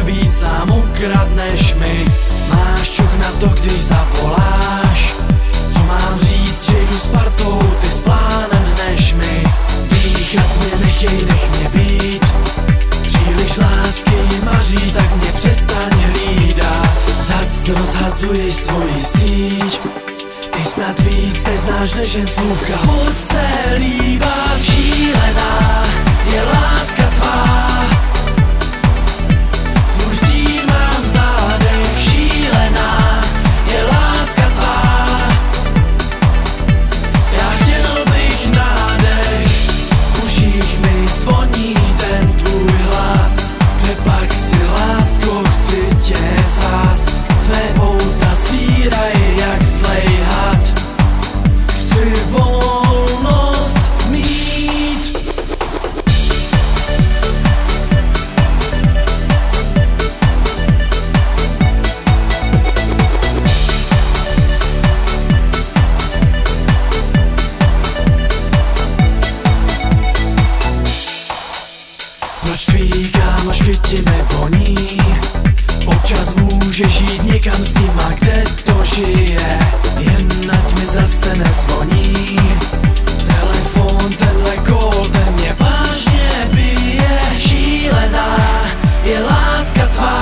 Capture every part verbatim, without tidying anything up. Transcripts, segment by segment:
být sám, ukradneš mi. Máš čuch na to, když zavoláš. Co mám říct, že jdu s partou, ty s plánem hneš mi. Dýchat mě nechej, nech mě být. Příliš lásky maří, tak mě přestaň hlídat. Zas rozhazuješ svoji síť. Ty snad víc neznáš než jen slůvka. Pojď se líbat, šílená je láska tvá. Tvůj sír mám v zádech, šílená je láska tvá. Já chtěl bych nádech, v uších mi zvoní ten tvůj hlas. Kde pak si, lásko, chci tě zas. Tvé pouta svírají jak zlej had. Chci volnost mít. Proč tví kámošky ti nevoní? Občas můžeš jít někam s nima, kde to žije. Jen ať mi zase nezvoní. Telefon, tenhle kol, ten mě vážně bije. Šílená je láska tvá.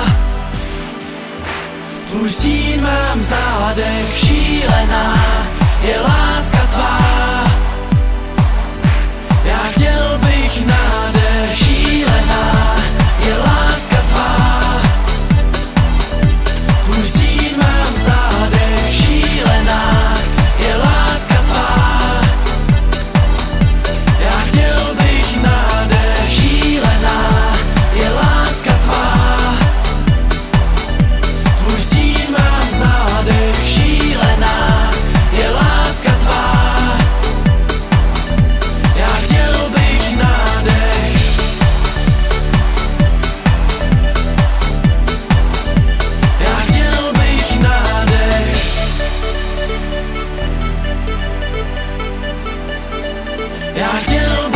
Tvůj stín mám v zádech. Šílená je láska tvá. Já chtěl bych nádech. Šílená je láska tvá. Tvůj stín mám v zádech. Šílená je láska tvá. Já chtěl bych nádech. Šílená je láska tvá. Tvůj stín mám v zádech. Šílená je láska tvá. Já chtěl bych nádech. Já chtěl bych nádech. Já chtěl